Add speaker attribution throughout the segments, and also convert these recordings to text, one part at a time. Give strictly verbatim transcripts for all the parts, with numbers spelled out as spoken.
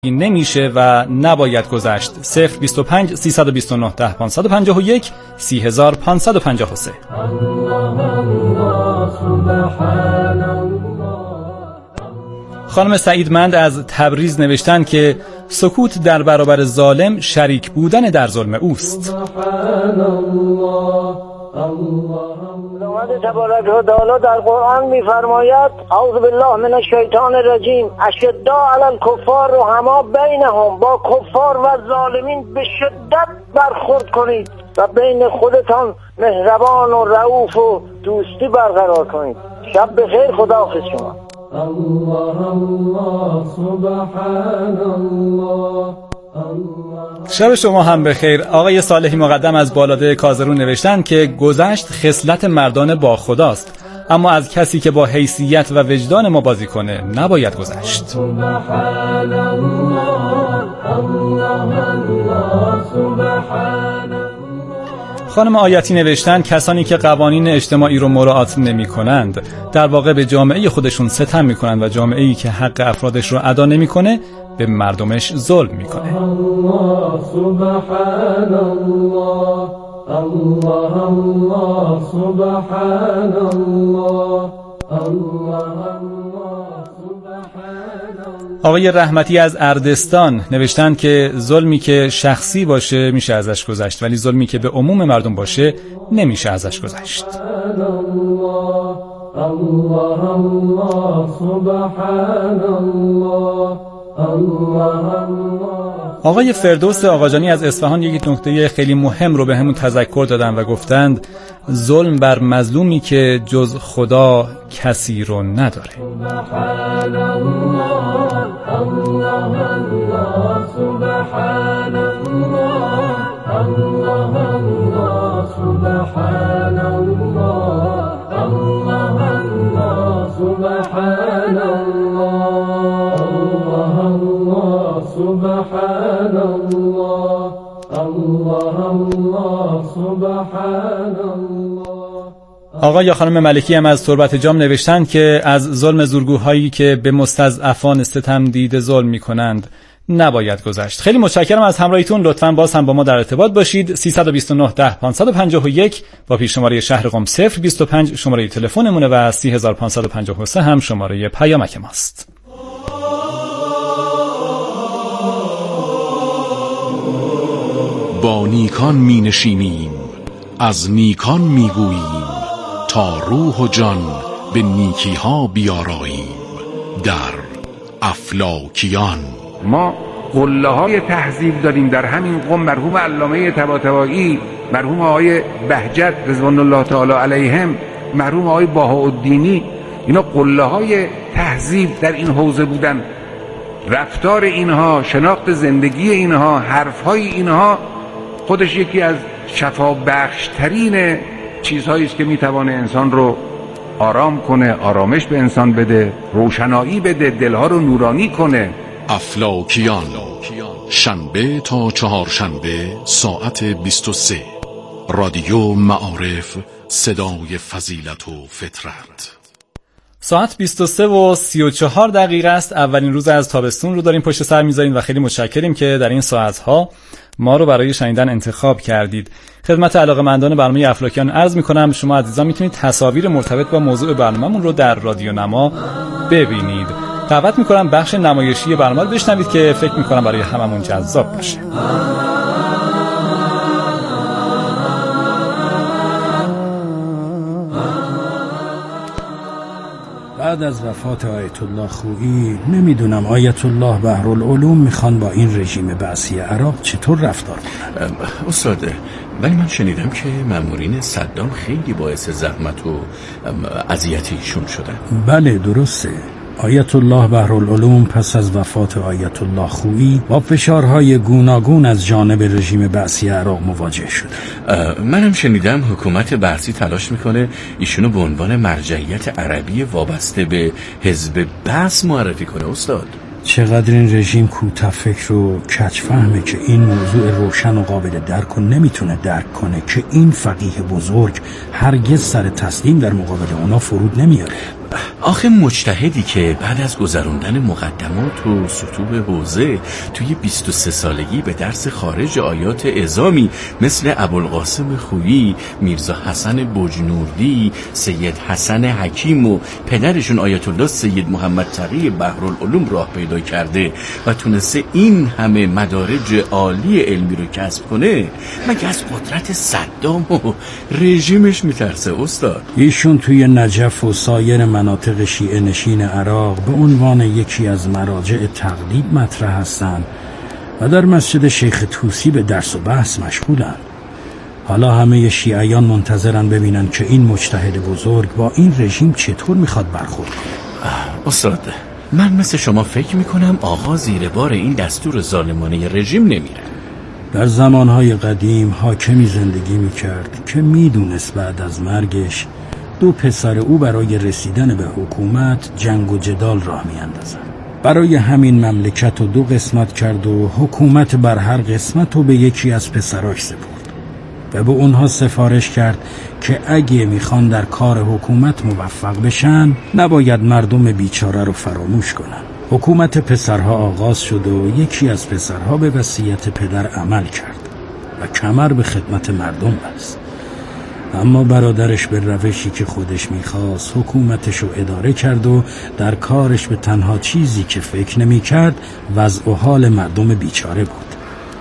Speaker 1: این نمیشه و نباید گذشت. صفر بیست و پنج سیصد و بیست و نه ده پانصد و پنجاه و یک سی هزار پانصد و پنجاه و سه. خانم سعیدمند از تبریز نوشتن که سکوت در برابر ظالم شریک بودن در ظلم اوست.
Speaker 2: خداوند تبارک و تعالی در قرآن می‌فرماید اعوذ بالله من الشیطان الرجیم اشداء علی الکفار رحماء بینهم، با کفار و ظالمین به شدت برخورد کنید و بین خودتان مهربان و رؤوف و دوستی برقرار کنید. شب بخیر، خداحافظ شما. الله الله
Speaker 1: سبحان الله. شب شما هم بخیر. آقای صالحی مقدم از بالاده کازرون نوشتن که گذشت خصلت مردان با خداست، اما از کسی که با حیثیت و وجدان ما بازی کنه نباید گذشت. سبحان الله الله الله سبحان الله. خانم آیتی نوشتن کسانی که قوانین اجتماعی رو مراعات نمی کنند در واقع به جامعه خودشون ستم می کنند و جامعه‌ای که حق افرادش رو ادا نمی کنه به مردمش ظلم می کنه. الله سبحان الله الله الله سبحان الله الله. آقای رحمتی از اردستان نوشتن که ظلمی که شخصی باشه میشه ازش گذشت، ولی ظلمی که به عموم مردم باشه نمیشه ازش گذشت. آقای فردوس آقاجانی از اصفهان یک نکته خیلی مهم رو به همون تذکر دادن و گفتند ظلم بر مظلومی که جز خدا کسی رو نداره. سبحان الله الله الله سبحان الله الله الله سبحان الله الله الله سبحان الله الله سبحان الله الله الله سبحان الله. آقا یا خانم ملکی هم از تربت جام نوشتن که از ظلم زورگوهایی که به مستضعفان ستم دیده ظلم می‌کنند نباید گذشت. خیلی متشکرم از همراهیتون. لطفاً باز هم با ما در ارتباط باشید. سیصد و بیست و نه ده پانصد و پنجاه و یک با پیش شماره شهر قم صفر بیست و پنج شماره تلفنمونه و سی هزار پانصد و پنجاه و سه هم شماره پیامک ماست.
Speaker 3: با نیکان می نشینیم، از نیکان می گوییم، تا روح و جان به نیکی ها بیاراییم. در افلاکیان
Speaker 4: ما قله های تهذیب داریم در همین قم. مرحوم علامه طباطبایی، مرحوم آقای بهجت رضوان الله تعالی علیهم، مرحوم آقای بهاءالدینی، اینا قله های تهذیب در این حوزه بودن. رفتار اینها، شناخت زندگی اینها، حرفهای اینها خودش یکی از شفا بخشترین چیزهایی است که میتوانه انسان رو آرام کنه، آرامش به انسان بده، روشنایی بده، دلها رو نورانی کنه.
Speaker 3: افلاکیان، شنبه تا چهارشنبه ساعت بیست و سه. رادیو معارف، صدای فضیلت و فطرت.
Speaker 1: ساعت بیست و سه و سی و چهار دقیقه است. اولین روز از تابستون رو داریم پشت سر میذاریم و خیلی متشکریم که در این ساعتها ما رو برای شنیدن انتخاب کردید. خدمت علاقه‌مندان برنامه افلاکیان عرض می‌کنم شما عزیزان میتونید تصاویر مرتبط با موضوع برنامه‌مون رو در رادیو نما ببینید. دعوت می‌کنم بخش نمایشی برنامه رو بشنوید که فکر می‌کنم برای هممون جذاب باشه.
Speaker 5: بعد از وفات آیت الله خویی نمیدونم آیت الله بحرالعلوم میخوان با این رژیم بعثی عراق چطور رفتار کنن.
Speaker 6: استاده، ولی من شنیدم که مامورین صدام خیلی باعث زحمت و اذیت ایشون شدن.
Speaker 5: بله درسته. آیت الله بحرالعلوم پس از وفات آیت الله خویی با فشارهای گوناگون از جانب رژیم بعثی عراق مواجه شد.
Speaker 6: منم شنیدم حکومت بعثی تلاش میکنه ایشونو به عنوان مرجعیت عربی وابسته به حزب بعث معرفی کنه. استاد
Speaker 5: چقدر این رژیم کوتاه‌فکر و کج‌فهمه که این موضوع روشن و قابل درک و نمیتونه درک کنه که این فقیه بزرگ هرگز سر تسلیم در مقابل اونا فرود نمیاره.
Speaker 6: آخه مجتهدی که بعد از گذروندن مقدمات و سطوح حوزه توی بیست و سه سالگی به درس خارج آیات اعظامی مثل ابوالقاسم خویی، میرزا حسن بجنوردی، سید حسن حکیم و پدرشون آیت الله سید محمد تقی بحرالعلوم راه پیدا کرده و تونسته این همه مدارج عالی علمی رو کسب کنه، مگه از قدرت صدام و رژیمش میترسه استاد؟
Speaker 5: ایشون توی نجف و سایر مناطق شیعه نشین عراق به عنوان یکی از مراجع تقلید مطرح هستند و در مسجد شیخ طوسی به درس و بحث مشغولند. حالا همه شیعیان منتظرن ببینن که این مجتهد بزرگ با این رژیم چطور میخواد برخورد کنه.
Speaker 6: استاد، من مثل شما فکر میکنم آقا زیر بار این دستور ظالمانه رژیم نمیره.
Speaker 5: در زمانهای قدیم حاکمی زندگی میکرد که میدونست بعد از مرگش دو پسر او برای رسیدن به حکومت جنگ و جدال راه میاندازن. برای همین مملکت رو دو قسمت کرد و حکومت بر هر قسمت رو به یکی از پسراش سپرد و به اونها سفارش کرد که اگه میخوان در کار حکومت موفق بشن نباید مردم بیچاره رو فراموش کنن. حکومت پسرها آغاز شد و یکی از پسرها به وصیت پدر عمل کرد و کمر به خدمت مردم بست. اما برادرش به روشی که خودش میخواست حکومتش رو اداره کرد و در کارش به تنها چیزی که فکر نمیکرد وضع و حال مردم بیچاره بود.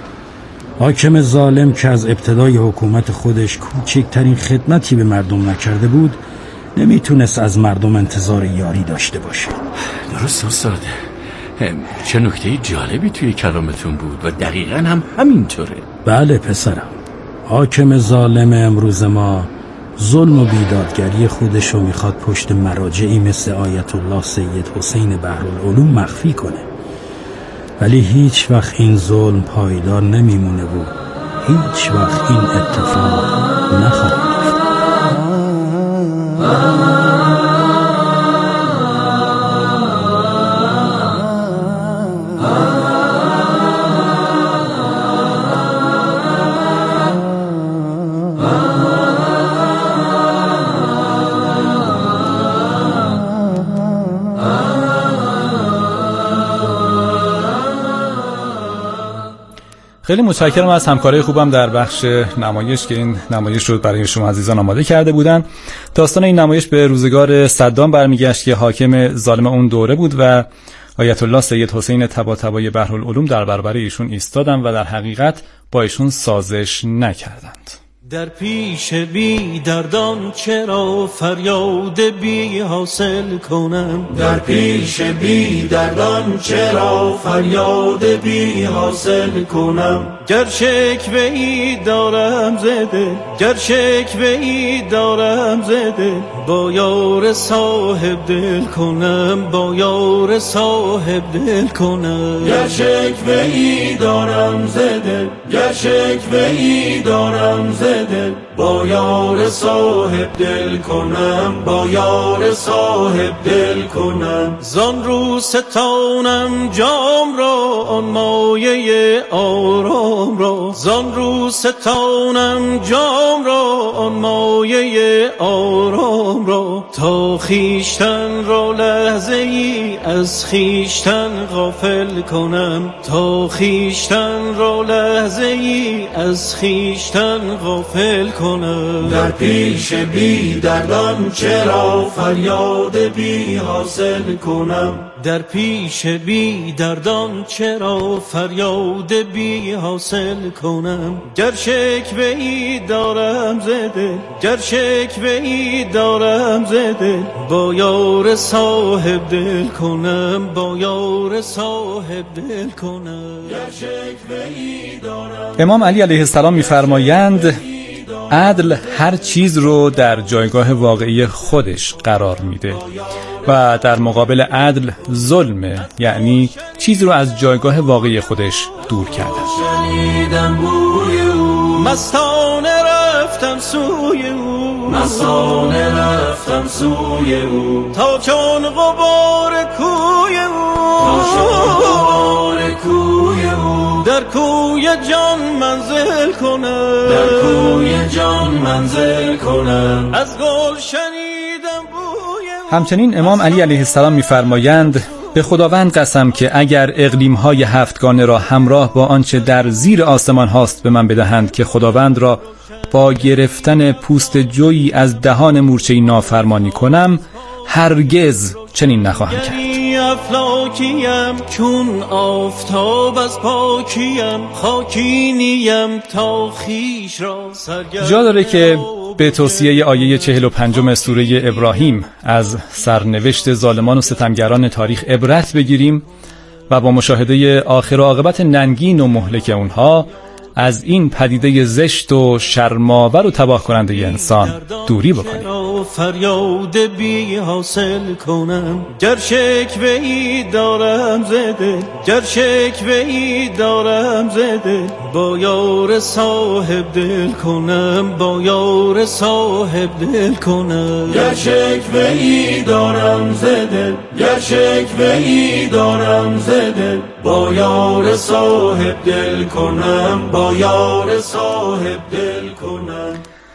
Speaker 5: حاکم ظالم که از ابتدای حکومت خودش کوچکترین خدمتی به مردم نکرده بود نمیتونست از مردم انتظار یاری داشته باشه.
Speaker 6: درست استاد، چه نکته جالبی توی کلامتون بود و دقیقاً هم همینطوره.
Speaker 5: بله پسرم، حاکم ظالم امروز ما ظلم و بیدادگری خودشو میخواد پشت مراجعی مثل آیت الله سید حسین بحرالعلوم مخفی کنه، ولی هیچ وقت این ظلم پایدار نمیمونه و هیچ وقت این اتفاق نخواهد.
Speaker 1: خیلی متشکرم از همکارای خوبم در بخش نمایش که این نمایش رو برای شما عزیزان آماده کرده بودن. داستان این نمایش به روزگار صدام برمیگشت که حاکم ظالم اون دوره بود و آیت الله سید حسین طباطبایی بحرالعلوم در برابر ایشون ایستادن و در حقیقت با ایشون سازش نکردند.
Speaker 7: در پیش بی دردان چرا فریاد بی حاصل کنم؟ در پیش بی دردان چرا فریاد بی حاصل کنم؟ گر شکوه ای دارم زده، گر شکوه ای دارم زده، با یار صاحب دل کنم، با یار صاحب دل کنم. گر شکوه ای دارم زده، گر شکوه ای دارم زده، با یار صاحب دل کنم، با یار صاحب دل کنم. زان رو ستانم جام را، آن مایه آرام را، زان رو ستانم جام را، آن مایه آرام را، تا خیشتن را لحظه ای از خیشتن غافل کنم، تا خیشتن را لحظه ای از خیشتن غافل کنم. در پیش بی دردان چرا فریاد بی حاصل کنم؟ در پیش بی دردان چرا فریاد بی حاصل کنم؟ گر شکوه ای دارم زده، گر شکوه ای دارم زده، با یار صاحب دل کنم، با یار صاحب دل کنم. گر شکوه ای دارم.
Speaker 1: امام علی علیه السلام می‌فرمایند عدل هر چیز رو در جایگاه واقعی خودش قرار میده و در مقابل عدل ظلمه، یعنی چیز رو از جایگاه واقعی خودش دور کرده.
Speaker 7: شنیدم بوی او، مستانه رفتم سوی او، مستانه رفتم سوی او، تا چون غبار کوی او، تا چون غبار کوی او، در کوی جان منزل کنم، در کوی جان منزل کنم. از گل شنیدم بوی او،
Speaker 1: همچنین امام علی علیه السلام می‌فرمایند به خداوند قسم که اگر اقلیم‌های هفتگانه را همراه با آنچه در زیر آسمان هاست به من بدهند که خداوند را با گرفتن پوست جویی از دهان مورچه‌ای نافرمانی کنم، هرگز چنین نخواهم کرد.
Speaker 7: افلاکیم چون آفتاب از پاکیم، خاکینیم تا خیش را سرگرد.
Speaker 1: جا داره که به توصیه آیه چهل و پنجم سوره ابراهیم از سرنوشت ظالمان و ستمگران تاریخ عبرت بگیریم و با مشاهده آخر و عاقبت ننگین و مهلک اونها از این پدیده زشت و شرم‌آور و تباه کننده انسان دوری بکنیم.
Speaker 7: فریاد بی حاصل کنم، گر شکوه‌ای دارم زده، گر شکوه‌ای دارم زده، با یار صاحب دل کنم، با یار صاحب دل کنم. گر شکوه‌ای دارم زده، گر شکوه‌ای دارم زده، با یار صاحب دل کنم، با یار صاحب دل کنم.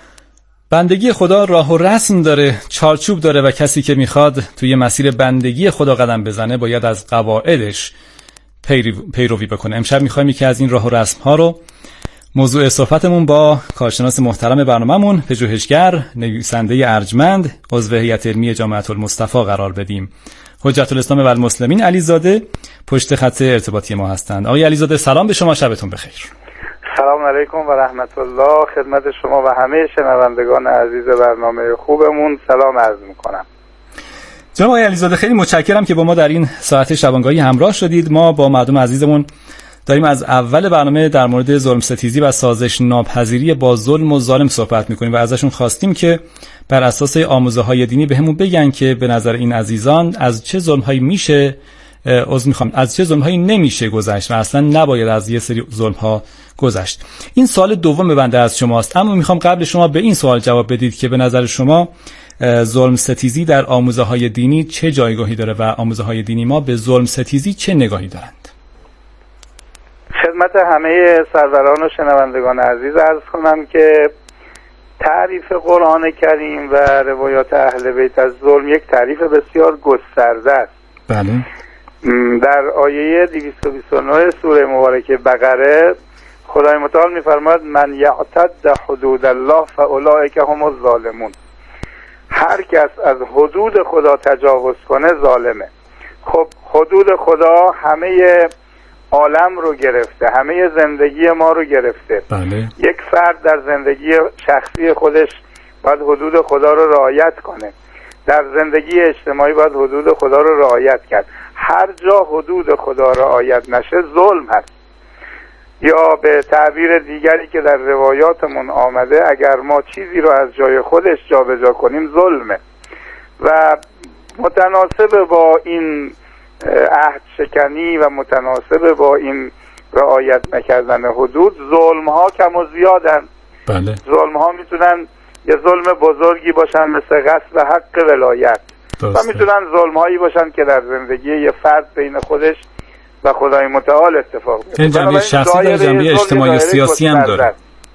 Speaker 1: بندگی خدا راه و رسم داره، چارچوب داره و کسی که میخواد توی مسیر بندگی خدا قدم بزنه باید از قواعدش پیروی بکنه. امشب میخوایم یکی از این راه و رسم ها رو موضوع صحبتمون با کارشناس محترم برنامه‌مون، پژوهشگر، نویسنده ارجمند، عضو هیئت علمی جامعة المصطفى قرار بدیم. حجت الاسلام و المسلمین علیزاده پشت خط ارتباطی ما هستند. آقای علیزاده سلام به شما، شبتون بخیر.
Speaker 8: سلام علیکم و رحمت الله، خدمت شما و همه شنوندگان عزیز برنامه خوبمون سلام عرض میکنم.
Speaker 1: جناب آقای علیزاده خیلی متشکرم که با ما در این ساعت شبانگاهی همراه شدید. ما با مردم عزیزمون داریم از اول برنامه در مورد ظلم ستیزی و سازش ناپذیری با ظلم و ظالم صحبت میکنیم و ازشون خواستیم که بر اساس آموزه‌های دینی بهمون بگن که به نظر این عزیزان از چه ظلم‌هایی میشه عذر میخوام از چه ظلم‌هایی نمیشه گذشت و اصلا نباید از یه سری ظلم‌ها گذشت. این سوال دوم بنده از شماست، اما میخوام قبل شما به این سوال جواب بدید که به نظر شما ظلم ستیزی در آموزه‌های دینی چه جایگاهی داره و آموزه‌های دینی ما به ظلم ستیزی چه نگاهی دارند؟
Speaker 8: خدمت همه سروران و شنوندگان عزیز عرض کنم که تعریف قرآن کریم و روایات اهل بیت از ظلم یک تعریف بسیار گسترده است.
Speaker 1: بله.
Speaker 8: در آیه دویست و بیست و نه سوره مبارکه بقره خدای متعال می‌فرماید من یعتد حدود الله فاولئک هم الظالمون. هر کس از حدود خدا تجاوز کنه ظالمه. خب حدود خدا همه عالم رو گرفته، همه زندگی ما رو گرفته.
Speaker 1: بله.
Speaker 8: یک فرد در زندگی شخصی خودش باید حدود خدا رو رعایت کنه، در زندگی اجتماعی باید حدود خدا رو رعایت کرد. هر جا حدود خدا رعایت نشه ظلم هست، یا به تعبیر دیگری که در روایاتمون آمده اگر ما چیزی رو از جای خودش جابجا کنیم ظلمه. و متناسب با این عهد شکنی و متناسب با این رعایت نکردن حدود ظلم ها کم و زیادن.
Speaker 1: بله.
Speaker 8: ظلم ها میتونن یه ظلم بزرگی باشن مثل غصب حق ولایت و میتونن ظلم هایی باشن که در زندگی یه فرد بین خودش و خدای متعال اتفاق بیفته.
Speaker 1: این جنبه شخصی داره، جنبه اجتماعی و سیاسی هم داره.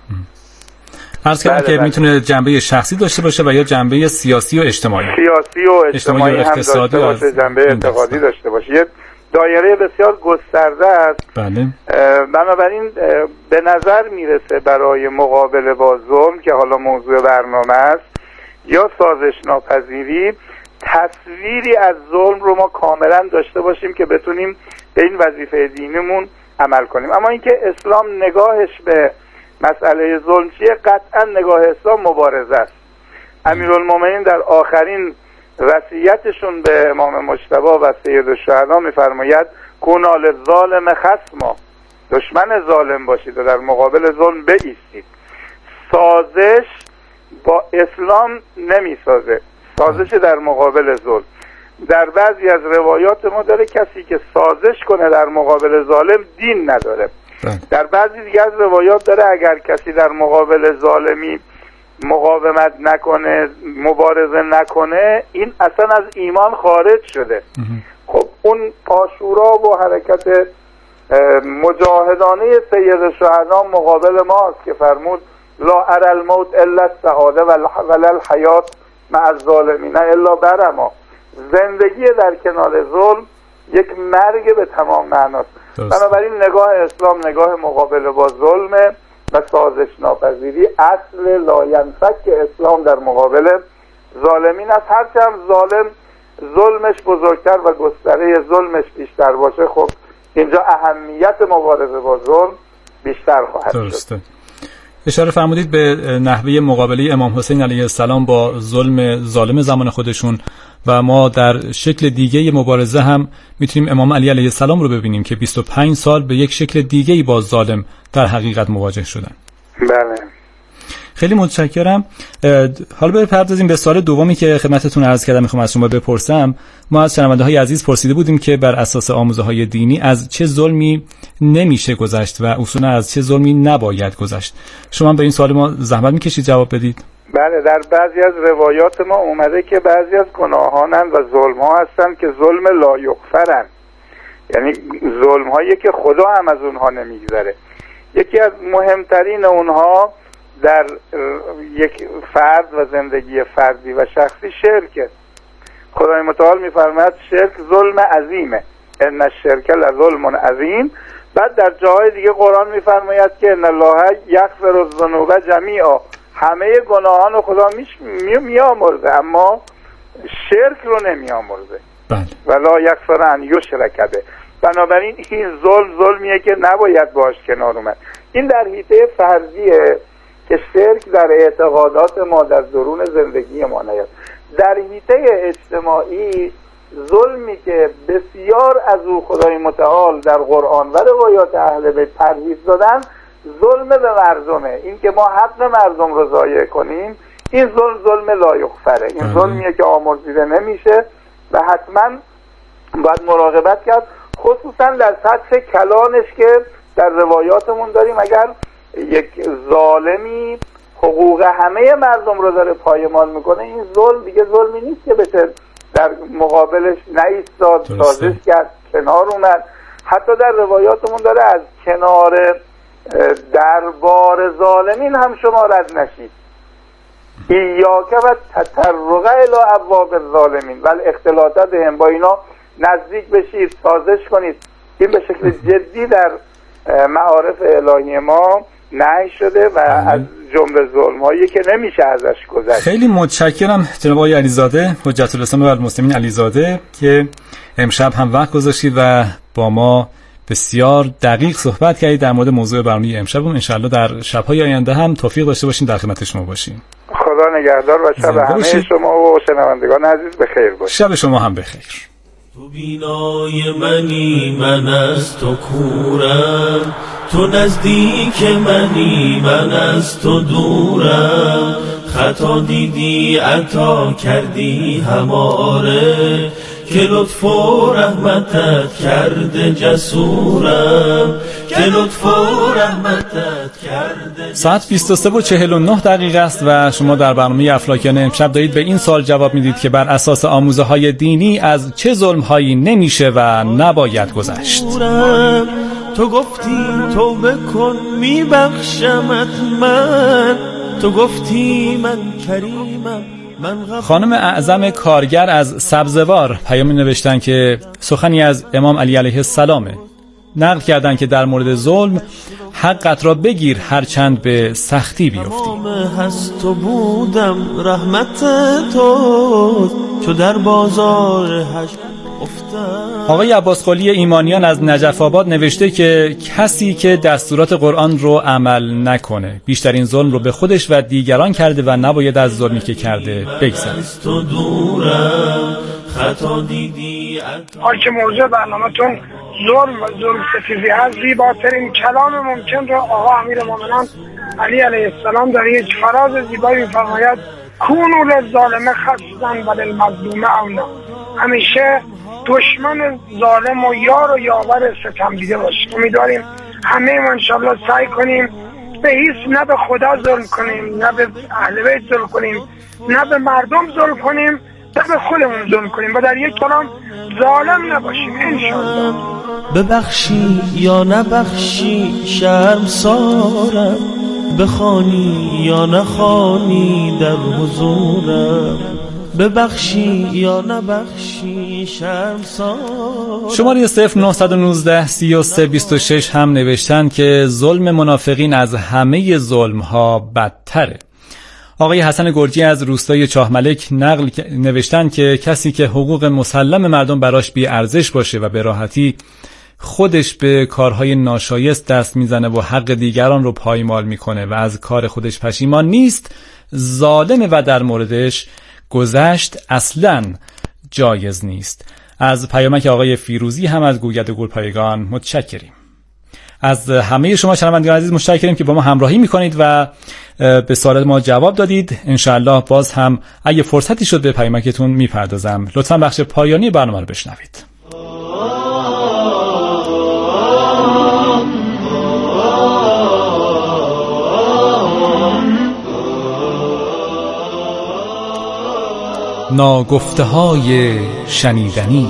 Speaker 1: عرض کردم که میتونه جنبه شخصی داشته باشه و یا جنبه سیاسی و اجتماعی
Speaker 8: سیاسی و اجتماعی هم داشته باشه، جنبه اعتقادی داشته باشه. یه دایره بسیار گسترده است.
Speaker 1: بله.
Speaker 8: بنابراین به نظر میرسه برای مقابله با ظلم که حالا موضوع برنامه است یا سازش ناپذیری، تصویری از ظلم رو ما کاملا داشته باشیم که بتونیم به این وظیفه دینیمون عمل کنیم. اما اینکه اسلام نگاهش به مسئله ظلم چیه؟ قطعا نگاه اسلام مبارزه است. امیرالمومنین در آخرین وصیتشون به امام مجتبی و سید الشهدا میفرماید کونوا للظالم خصما، دشمن ظالم باشید و در مقابل ظلم بایستید. سازش با اسلام نمیسازه، سازش در مقابل ظلم. در بعضی از روایات ما داره کسی که سازش کنه در مقابل ظالم دین نداره. در بعضی دیگه از روایات داره اگر کسی در مقابل ظالمی مقاومت نکنه، مبارزه نکنه، این اصلا از ایمان خارج شده. خب اون عاشورا و حرکت مجاهدانه سید الشهدا مقابل ماست که فرمود لا اری الموت الا السعاده ولا الحیات مع الظالمین الا برما. زندگی در کنار ظلم یک مرگ به تمام معناست. بنابراین نگاه اسلام نگاه مقابله با ظلم و سازش ناپذیری، اصل لاینفک اسلام در مقابل ظالمین است. هرچند ظالم ظلمش بزرگتر و گستره ظلمش بیشتر باشه، خب اینجا اهمیت مبارزه با ظلم بیشتر خواهد
Speaker 1: درسته.
Speaker 8: شد.
Speaker 1: اشاره فرمودید به نحوه مقابله امام حسین علیه السلام با ظلم ظالم زمان خودشون و ما در شکل دیگه مبارزه هم میتونیم امام علی علیه السلام رو ببینیم که بیست و پنج سال به یک شکل دیگه‌ای با ظالم در حقیقت مواجه شدن.
Speaker 8: بله.
Speaker 1: خیلی متشکرم. حالا بپردازیم به سوال دومی که خدمتتون عرض کردم، میخوام از شما بپرسم. ما از شنونده‌های عزیز پرسیده بودیم که بر اساس آموزه‌های دینی از چه ظلمی نمیشه گذشت و اصولا از چه ظلمی نباید گذشت. شما به این سوال ما زحمت میکشید جواب بدید؟
Speaker 8: بله، در بعضی از روایات ما اومده که بعضی از گناهانن و ظلم‌ها هستن که ظلم لایغفرن، یعنی ظلم‌هایی که خدا هم از اونها نمیگذره. یکی از مهمترین اونها در یک فرد و زندگی فردی و شخصی شرکه. خدای متعال میفرماید شرک ظلم عظیمه، ان الشرک لظلم عظیم. بعد در جاهای دیگه قرآن میفرماید که ان الله یغفر الذنوب جمیعا، همه گناهان رو خدا میامرزه اما شرک رو نمیامرزه.
Speaker 1: بله.
Speaker 8: ولا یغفر ان یشرک به. بنابراین این ظلم ظلمیه که نباید باش کنار اومد. این در حیطه فردیه که شرک در اعتقادات ما در درون زندگی ما نیست. در حیطه اجتماعی ظلمی که بسیار از او خدای متعال در قرآن و روایات اهل بیت ترهیب دادن، ظلم به مردمه. این که ما حق مردم رو ضایع کنیم، این ظلم ظلم لایغفره. این ظلمیه که آمرزیده نمیشه و حتما باید مراقبت کرد، خصوصا در سطح کلانش که در روایاتمون داریم. اگر یک ظالمی حقوق همه مردم رو داره پایمال میکنه، این ظلم دیگه ظلمی نیست که بشه در مقابلش نایستاد، سازش کرد، کنار اومد. حتی در روایاتمون داره از کنار دربار ظالمین هم شما رد نشید، ایاک و تطرق الی ابواب الظالمین و الاختلاط بهم، با اینا نزدیک بشید، سازش کنید. این به شکل جدی در معارف الهی ما نهی شده و از جمله ظلم هایی که نمیشه ازش گذشت.
Speaker 1: خیلی متشکرم جناب آقای علیزاده، حجت الاسلام و المسلمین علیزاده، که امشب هم وقت گذاشتید و با ما بسیار دقیق صحبت کردید در مورد موضوع برنامه امشب. ان شاءالله در شب‌های آینده هم توفیق داشته باشیم در خدمت شما باشیم.
Speaker 8: خدا نگهدار و شب همه شما و شنوندگان عزیز بخیر باشید.
Speaker 1: شب شما هم بخیر.
Speaker 7: تو بینای منی، من از تو کورم، تو نزدیک منی، من از تو دورم. خطا دیدی عطا کردی هماره، که لطف و رحمتت کرده جسورم، که لطف و رحمتت کرده.
Speaker 1: ساعت بیست و سه و چهل و نه دقیقه است و شما در برنامه افلاکیان امشب دارید به این سوال جواب میدید که بر اساس آموزه های دینی از چه ظلم هایی نمیشه و نباید گذشت.
Speaker 7: تو گفتی توبه کن میبخشمت من، تو گفتی من کریمم.
Speaker 1: خانم اعظم کارگر از سبزوار پیامی نوشتن که سخنی از امام علی علیه السلامه. نقل کردن که در مورد ظلم حقت را بگیر هر چند به سختی بیفتی.
Speaker 7: هست تو بودم رحمت تو، چو در بازار هشت افتم.
Speaker 1: آقای عباس قلی ایمانیان از نجف آباد نوشته که کسی که دستورات قرآن رو عمل نکنه بیشترین ظلم رو به خودش و دیگران کرده و نباید از ظلمی که کرده بگذره.
Speaker 9: حال که موضوع برنامه‌تون ظلم و ظلم ستیزی هست، زیباترین کلام ممکن رو آقا امیر مومنان علی علیه السلام در یک فراز زیبایی می‌فرماید کونوا للظالم خصما و للمظلوم اونا. همیشه دشمن ظالم و یار و یاور ستم دیده باشیم. امیدواریم همه ما انشالله سعی کنیم به هیچ نه به خدا ظلم کنیم، نه به اهل بیت ظلم کنیم، نه به مردم ظلم کنیم، نه به خودمون ظلم کنیم و در یک کلام ظالم نباشیم انشالله.
Speaker 7: ببخشی یا نبخشی شرمسارم، بخوانی یا نخوانی در حضورم. ببخشی یا نبخشی شرمسار.
Speaker 1: شماره صفر نه یک نه سی و سه بیست و شش هم نوشتن که ظلم منافقین از همه ظلم ها بدتره. آقای حسن گرجی از روستای چاهملک نقل نوشتن که کسی که حقوق مسلم مردم براش بی ارزش باشه و به راحتی خودش به کارهای ناشایست دست میزنه و حق دیگران رو پایمال میکنه و از کار خودش پشیمان نیست، ظالمه و در موردش گذشت اصلاً جایز نیست. از پیامک آقای فیروزی هم از گوگرد گلپایگان متشکریم. از همه شما شنوندگان عزیز متشکریم که با ما همراهی میکنید و به سوالات ما جواب دادید. انشاءالله باز هم اگه فرصتی شد به پیامکتون میپردازم. لطفاً بخش پایانی برنامه رو بشنوید. ناگفته های شنیدنی.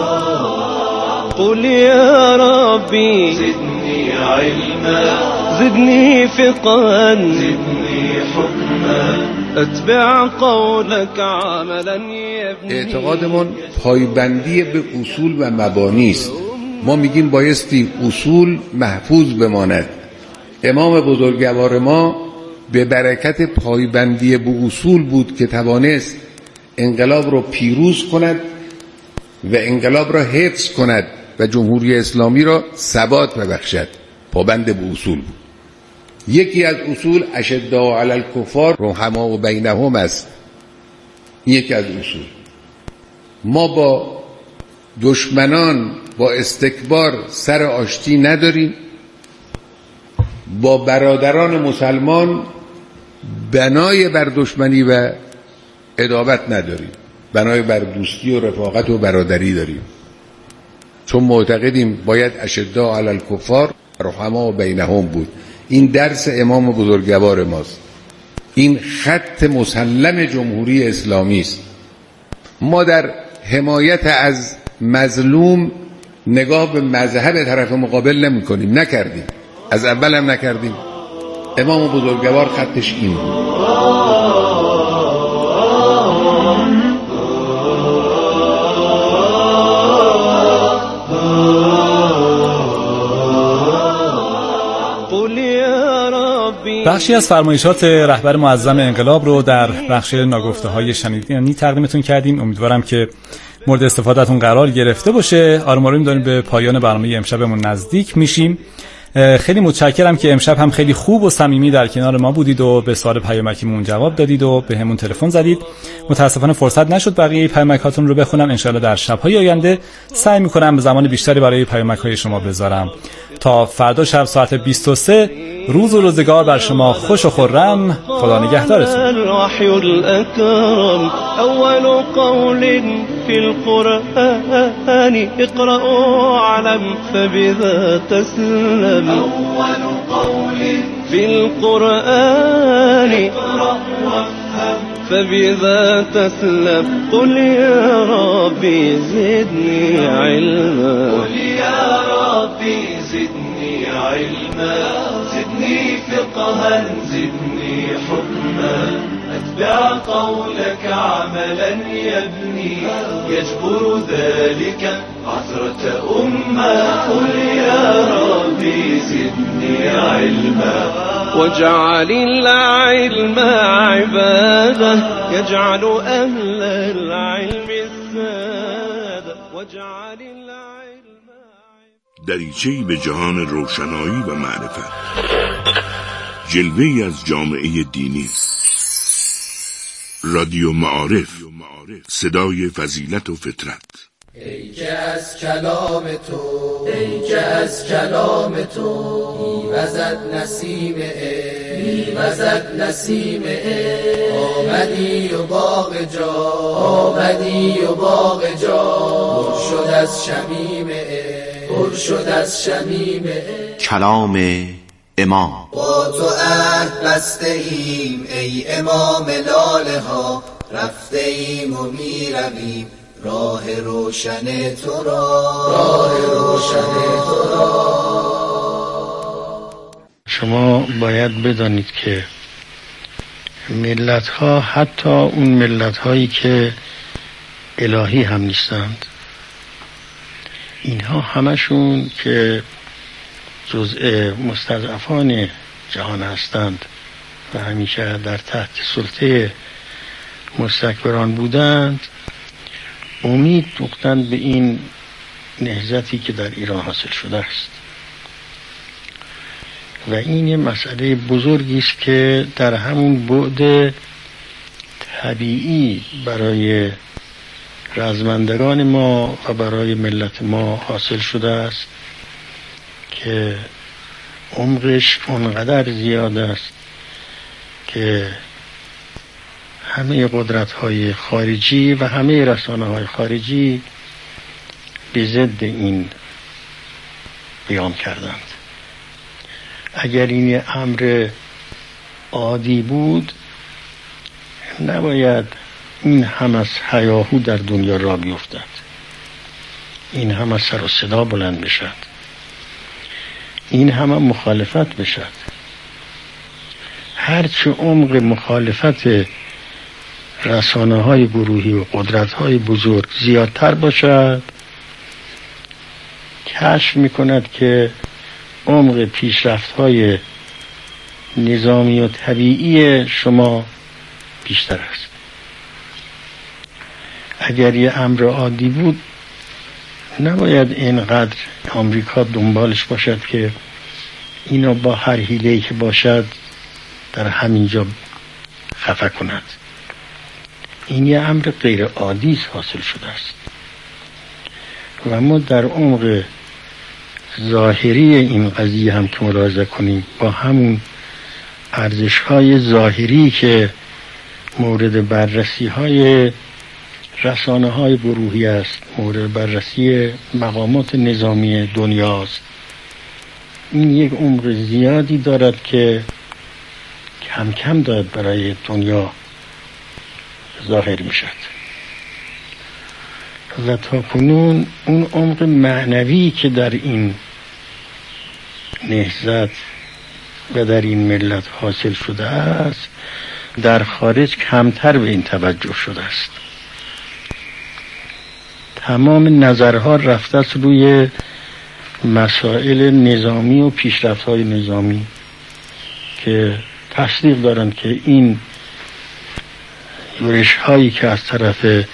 Speaker 7: قل یا ربی زدنی علما زدنی فقها زدنی حکما اتبع قولك عملا یبنی.
Speaker 4: اعتقادمون پایبندی به اصول و مبانی است. ما میگیم بایستی اصول محفوظ بماند. امام بزرگوار ما به برکت پایبندی به اصول بود که توانست انقلاب رو پیروز کند و انقلاب را حفظ کند و جمهوری اسلامی را ثبات ببخشد. پابند به اصول بود. یکی از اصول اشداء علی الکفار رحماء بینهم است. یکی از اصول. ما با دشمنان با استکبار سر آشتی نداریم، با برادران مسلمان بنای بر دشمنی و عداوت نداریم، بنای بر دوستی و رفاقت و برادری داریم، چون معتقدیم باید اشداء علی الکفار رحماء بینهم بود. این درس امام بزرگوار ماست. این خط مسلم جمهوری اسلامی است. ما در حمایت از مظلوم نگاه به مذهب طرف مقابل نمی کنیم، نکردیم، از اول هم نکردیم. امام بزرگوار خطش این بود.
Speaker 1: بخشی از فرمایشات رهبر معظم انقلاب رو در بخش ناگفته های شنیدنی تقدیمتون کردیم. امیدوارم که مورد استفادهتون قرار گرفته باشه. آروم آروم داریم به پایان برنامه امشبمون نزدیک میشیم. خیلی متشکرم که امشب هم خیلی خوب و صمیمی در کنار ما بودید و به سوال پیامکیمون جواب دادید و به همون تلفن زدید. متاسفانه فرصت نشد بقیه پیامکاتون رو بخونم. انشالله در شب‌های آینده سعی می‌کنم زمان بیشتری برای پیامک‌های شما بذارم. تا فردا شب ساعت بیست و سه روز و روزگار بر شما خوش و خرم. خدا نگهدارتون.
Speaker 7: الوحی الاکرم اول قول فی القرآن اقرأوا علم فبذا تسلم. اول قول فی القرآن فبذا تسلم. قل يا ربي زدني علما قل يا ربي زدني علما زدني فقها زدني حكما أتبع قولك عملا يبني يجبر ذلك عثرة أمة. قل يا ربي زدني علما واجعل العلم عبادة يجعل أهل العلم السادة واجعل العلم.
Speaker 3: دریچه‌ای به جهان روشنایی و معرفت، جلوه‌ای از جامعه دینی. رادیو معارف، صدای فضیلت و فطرت.
Speaker 10: ای که از کلام تو ای که از کلام تو میوزد نسیم عشق میوزد نسیم عشق. آمدی و باغ جا آمدی و باغ جا پر شد از شمیم عشق پر شد از شمیم عشق.
Speaker 11: کلام امام.
Speaker 10: با تو عهد بسته ایم ای امام لاله ها، رفته ایم و میرویم راه روشن تو را راه روشن تو را.
Speaker 5: شما باید بدانید که ملت ها، حتی اون ملت هایی که الهی هم نیستند. اینها همشون که جزء مستضعفان جهان هستند و همیشه در تحت سلطه مستکبران بودند، امید دوختند به این نهضتی که در ایران حاصل شده است. و این یه مسئله بزرگی است که در همون بعد طبیعی برای رزمندگان ما و برای ملت ما حاصل شده است که عمقش اونقدر زیاد است که همه قدرت‌های خارجی و همه رسانه‌های خارجی به ضد این قیام کردند. اگر این امر عادی بود نباید این هم از هیاهو در دنیا را بیفتد، این هم از سر و صدا بلند بشد، این هم مخالفت بشد. هرچه عمق مخالفت رسانه های گروهی و قدرت های بزرگ زیادتر باشد، کشف میکند که عمق پیشرفت های نظامی و طبیعی شما بیشتر است. اگر یه امر عادی بود نباید اینقدر آمریکا دنبالش باشد که اینو با هر حیله‌ای که باشد در همینجا خفه کند. این یه امر غیر عادی حاصل شده است و ما در عمق ظاهری این قضیه هم که ملاحظه کنیم با همون ارزش‌های ظاهری که مورد بررسی های رسانه های گروهی است، مورد بررسی مقامات نظامی دنیاست، این یک عمق زیادی دارد که کم کم دارد برای دنیا ظاهر می شد. و تا کنون اون عمق معنوی که در این نهضت و در این ملت حاصل شده است در خارج کمتر به این توجه شده است. تمام نظرها رفته است روی مسائل نظامی و پیشرفت‌های نظامی که تصدیق دارند که این یورش هایی که از طرف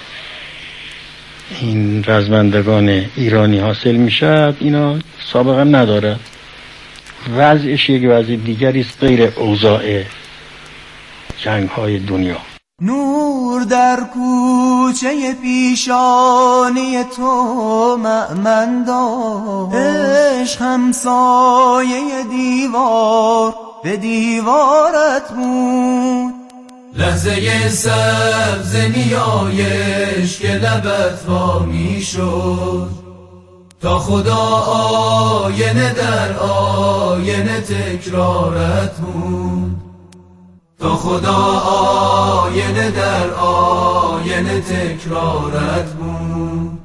Speaker 5: این رزمندگان ایرانی حاصل می شد اینا سابقا ندارد. وضعش یک وضع دیگری است غیر اوضاع جنگ های دنیا.
Speaker 12: نور در کوچه پیشانی تو مأمن دار، عشق همسایه دیوار به دیوارت بود، لحظه سبز نیایش که لبت وا می شد، تا خدا آینه در آینه تکرارت بود، تا خدا آینه در آینه تکرارت بود.